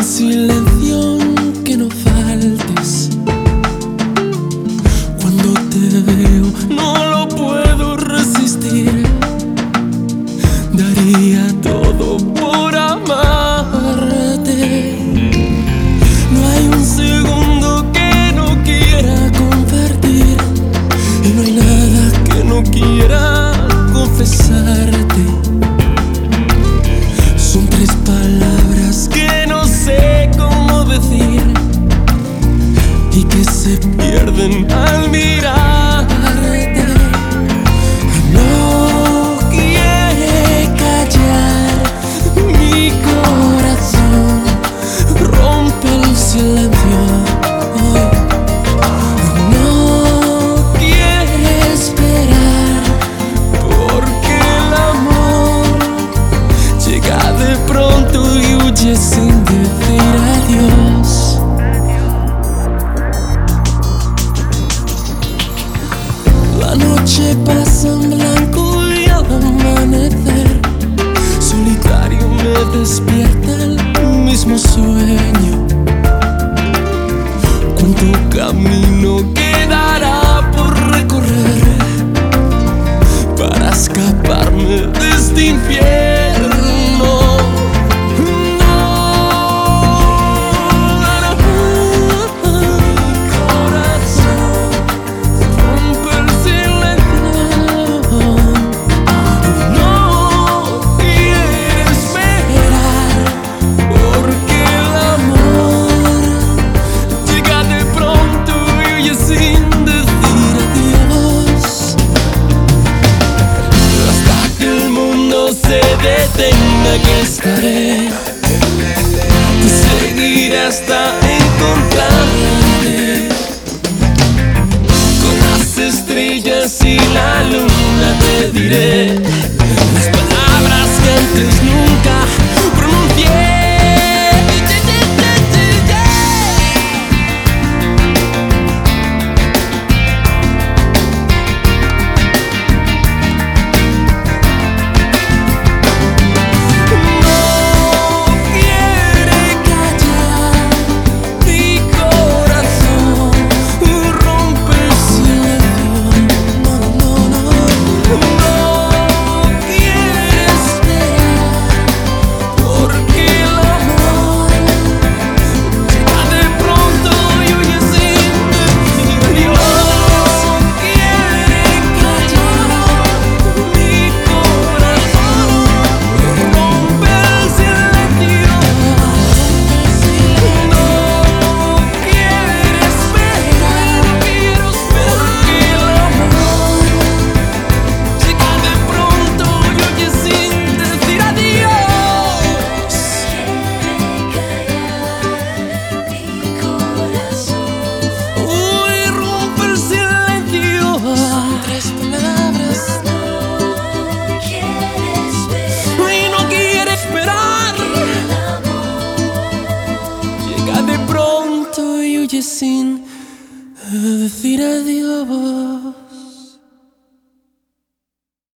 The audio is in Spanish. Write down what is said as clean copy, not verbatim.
silencio que no faltes. Cuando te veo no lo puedo resistir. Daría todo por amarte. No hay un segundo que no quiera compartir, y no hay nada que no quiera confesarte. Son tres palabras que no sé cómo decir y que se pierden al mirarte. No quiere callar mi corazón, rompe el silencio. No quiere esperar, porque el amor llega de pronto y huye sin decir adiós. La noche pasa en blanco y al amanecer solitario me despierta el mismo sueño. Cuánto camino quedará por recorrer para escaparme de este infierno. Detenga que estaré, te seguiré hasta encontrarte. Con las estrellas y la luna te diré las palabras que antes nunca pronuncié. Sin decir adiós.